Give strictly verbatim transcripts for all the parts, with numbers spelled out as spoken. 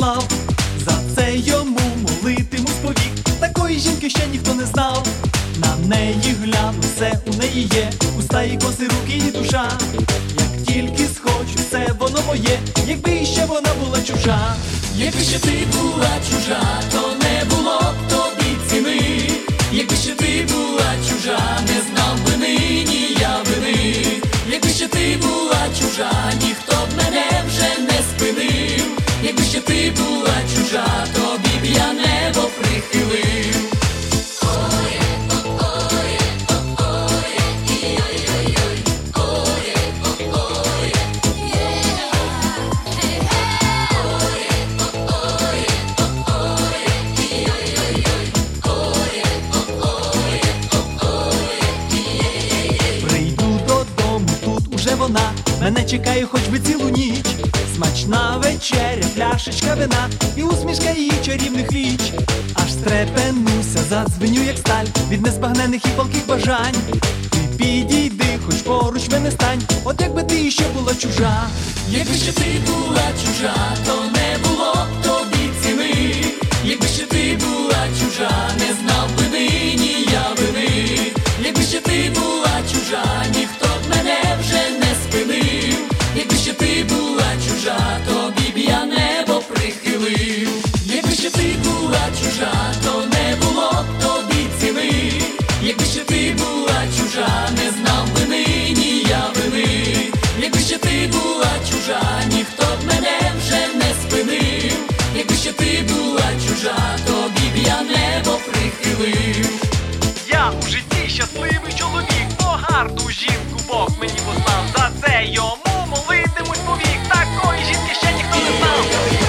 послав. За це йому молитимусь повік. Такої жінки ще ніхто не знав. На неї гляну, все у неї є, уста і коси, руки і душа. Як тільки схочу, все воно моє, якби ще вона була чужа. Якби ще ти була чужа, то не було б тобі ціни. Якби ще ти була чужа, не знав би нині я вини. Якби ще ти була чужа, ніхто б мене вже не спинив. Якби ще ти була чужа, тобі б я небо прихилив. Вона мене чекає хоч би цілу ніч. Смачна вечеря, пляшечка вина і усмішка її чарівних ліч. Аж стрепенуся, задзвеню як сталь від незбагнених і палких бажань. Ти підійди, хоч поруч мене стань, от якби ти ще була чужа. Якби ще ти була чужа, то не було б тобі ціни. Якби ще ти була чужа, не знав би нині я вини. Якби ще ти була чужа, ніхто б мене вже не спинив. Якби ще ти була чужа, тобі б я небо прихилив. Якби ще ти була чужа, то не було б тобі ціни. Якби ще ти була чужа, не знав би нині я вини. Якби ще ти була чужа, ніхто б мене вже не спинив. Якби ще ти була чужа, тобі б я небо прихилив. Я у житті щасливий чоловік, бо гарну жінку Бог мені послав. За це йому молитимусь повік. Такої жінки ще ніхто не знав.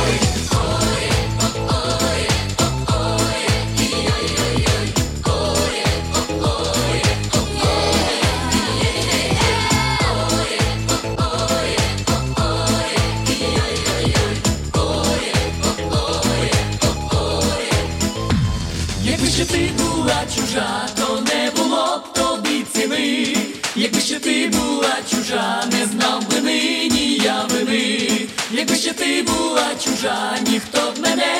Якби ще ти була чужа, то не було б тобі ціни. Якби ще ти була чужа, не знав би нині я вини. Якби ще ти була чужа, ніхто б мене